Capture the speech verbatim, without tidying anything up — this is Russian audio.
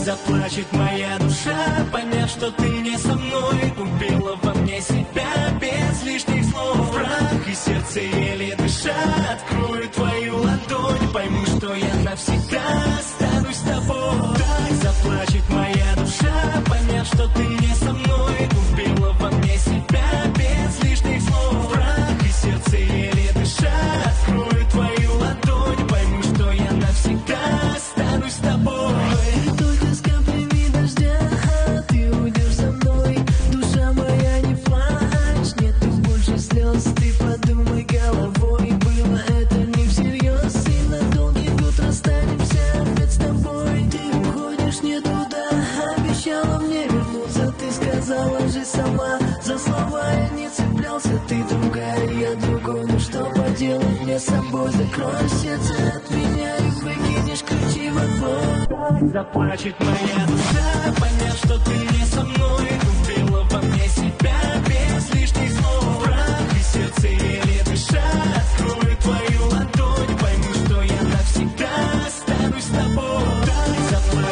заплачет моя душа, поняв, что ты не со мной. Убила во мне себя без лишних слов. Прах и сердце еле дыша, открою твою ладонь, пойму, что я навсегда останусь с тобой. Так заплачет моя душа, поняв, что ты не со мной. Убила во мне себя без лишних слов. Прах и сердце еле дыша, открою твою ладонь, пойму, что я навсегда останусь с тобой. Только с каплями дождя ты уйдешь за мной. Душа моя не плачь, нету больше слез. Ты подумай головой, было это не всерьез. И на долгий год расстанемся опять с тобой. Ты уходишь не туда, обещала мне вернуться. Ты сказала же сама, за слова я не цеплялся. Ты другая, я другой, ну что поделать мне с собой? Закрой сердце от меня и выкинешь ключи во двор. Заплачет моя душа, поняв, что ты не со мной. Убила во мне себя без лишних слов. Прах и сердце еле дыша, открою твою ладонь, пойму, что я навсегда останусь с тобой. Так заплачет